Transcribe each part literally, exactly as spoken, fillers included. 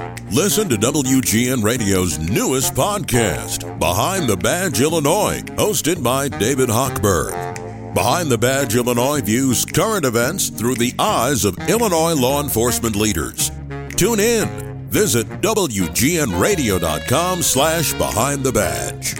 Listen to W G N Radio's newest podcast, Behind the Badge Illinois, hosted by David Hochberg. Behind the Badge Illinois views current events through the eyes of Illinois law enforcement leaders. Tune in. Visit W G N radio dot com slash behind the badge.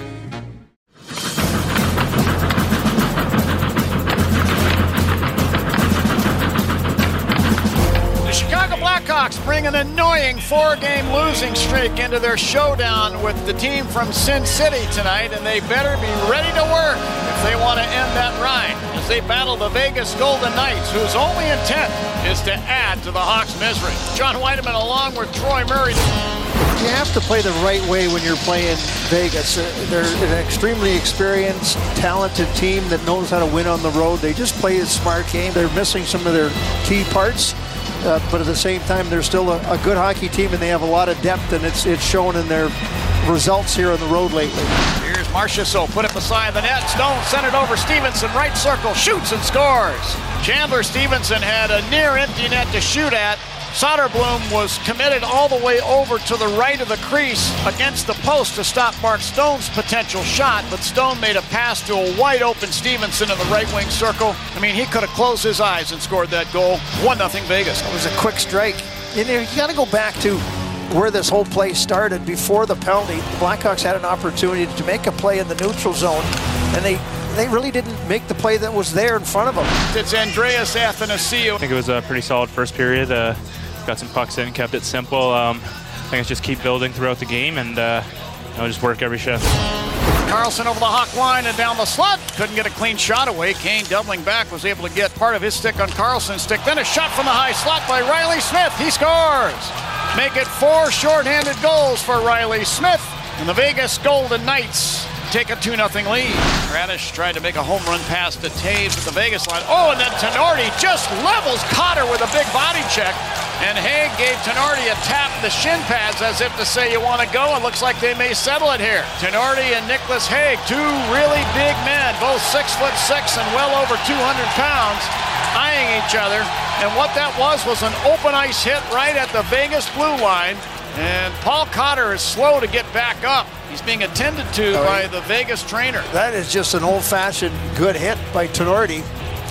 Blackhawks bring an annoying four-game losing streak into their showdown with the team from Sin City tonight, and they better be ready to work if they want to end that ride as they battle the Vegas Golden Knights, whose only intent is to add to the Hawks' misery. John Weideman along with Troy Murray. You have to play the right way when you're playing Vegas. They're an extremely experienced, talented team that knows how to win on the road. They just play a smart game. They're missing some of their key parts. Uh, but at the same time, they're still a, a good hockey team, and they have a lot of depth, and it's it's shown in their results here on the road lately. Here's Marchessault, put it beside the net. Stone sent it over Stevenson, right circle, shoots and scores. Chandler Stevenson had a near empty net to shoot at. Soderblom was committed all the way over to the right of the crease against the post to stop Mark Stone's potential shot, but Stone made a pass to a wide open Stevenson in the right wing circle. I mean, he could have closed his eyes and scored that goal. one nothing Vegas. It was a quick strike. You know, you got to go back to where this whole play started. Before the penalty, the Blackhawks had an opportunity to make a play in the neutral zone, and they they really didn't make the play that was there in front of them. It's Andreas Athanasiou. I think it was a pretty solid first period. Uh, got some pucks in, kept it simple. Um, I think it's just keep building throughout the game and uh, you know, just work every shift. Carlson over the Hawk line and down the slot. Couldn't get a clean shot away. Kane doubling back was able to get part of his stick on Carlson's stick. Then a shot from the high slot by Riley Smith. He scores. Make it four shorthanded goals for Riley Smith. And the Vegas Golden Knights take a two nothing lead. Radish tried to make a home run pass to Taves at the Vegas line. Oh, and then Tenorti just levels Cotter with a big body check. And Haig gave Tenorti a tap in the shin pads as if to say, you want to go? It looks like they may settle it here. Tenorti and Nicholas Haig, two really big men, both six foot six and well over two hundred pounds, eyeing each other. And what that was was an open ice hit right at the Vegas blue line. And Paul Cotter is slow to get back up. He's being attended to oh, by the Vegas trainer. That is just an old-fashioned good hit by Tenorti.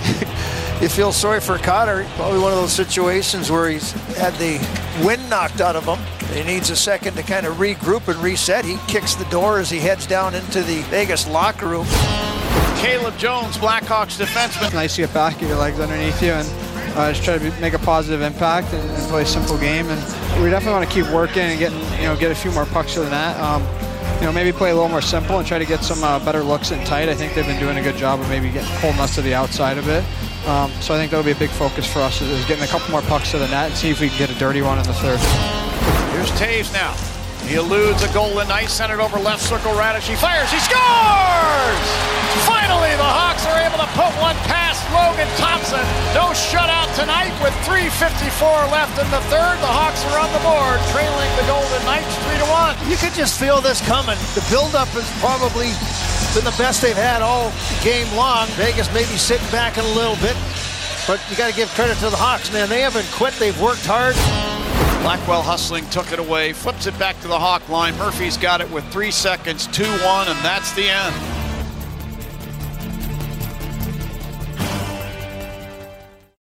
You feel sorry for Cotter. Probably one of those situations where he's had the wind knocked out of him. He needs a second to kind of regroup and reset. He kicks the door as he heads down into the Vegas locker room. Caleb Jones, Blackhawks defenseman. It's nice to get back, get your legs underneath you, and uh, just try to make a positive impact and, and play a simple game. And we definitely want to keep working and getting, you know, get a few more pucks to the net. Um, you know, maybe play a little more simple and try to get some uh, better looks in tight. I think they've been doing a good job of maybe getting holding us to the outside a bit. Um, so I think that'll be a big focus for us, is, is getting a couple more pucks to the net and see if we can get a dirty one in the third. Here's Taves now. He eludes a Golden Knight, sent it over left circle. Radish, he fires, he scores! Finally, the Hawks are able to put one past Logan Thompson. No shutout tonight with three fifty-four left in the third. The Hawks are on the board, trailing the Golden Knights three to one. You could just feel this coming. The buildup has probably been the best they've had all game long. Vegas maybe sitting back in a little bit, but you got to give credit to the Hawks, man. They haven't quit. They've worked hard. Blackwell hustling, took it away, flips it back to the Hawk line. Murphy's got it with three seconds, two one, and that's the end.